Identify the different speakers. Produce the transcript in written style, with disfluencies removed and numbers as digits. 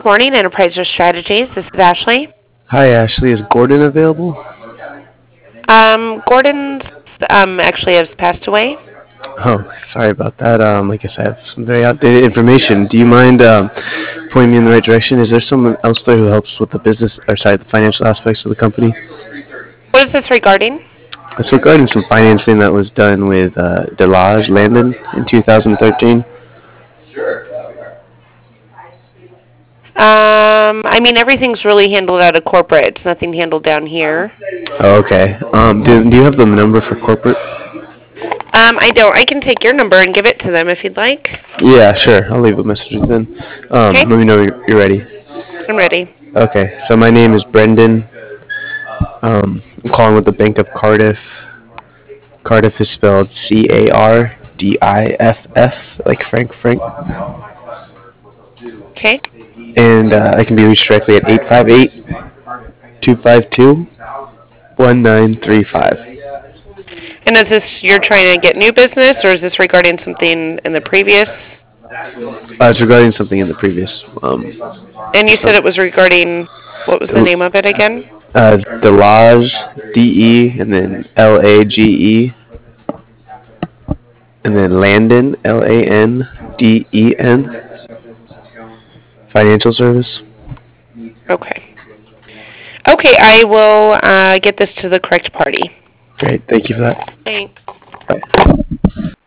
Speaker 1: morning, Enterprise Strategies. This is Ashley.
Speaker 2: Hi, Ashley. Is Gordon available?
Speaker 1: Gordon's actually has passed away.
Speaker 2: Oh, sorry about that. I guess I have some very outdated information. Do you mind pointing me in the right direction? Is there someone else there who helps with the business, or sorry, the financial aspects of the company?
Speaker 1: What is this regarding?
Speaker 2: It's regarding some financing that was done with Delage Landon in 2013.
Speaker 1: I mean, everything's really handled out of corporate. It's nothing handled down here.
Speaker 2: Oh, okay. Do you have the number for corporate?
Speaker 1: I don't. I can take your number and give it to them if you'd like.
Speaker 2: Yeah, sure. I'll leave a message then.
Speaker 1: Okay,
Speaker 2: Let me know you're ready.
Speaker 1: I'm ready.
Speaker 2: Okay, so my name is Brendan. I'm calling with the Bank of Cardiff. Cardiff is spelled Cardiff, like Frank.
Speaker 1: Okay.
Speaker 2: And I can be reached directly at 858-252-1935.
Speaker 1: And is this you're trying to get new business, or is this regarding something in the previous?
Speaker 2: It's regarding something in the previous.
Speaker 1: And you said
Speaker 2: So,
Speaker 1: it was regarding what was the name of it again?
Speaker 2: Delage, DE, and then LAGE, and then Landon, LANDEN, financial service.
Speaker 1: Okay. Okay, I will get this to the correct party.
Speaker 2: Great, thank you for that.
Speaker 1: Thanks.
Speaker 2: Bye.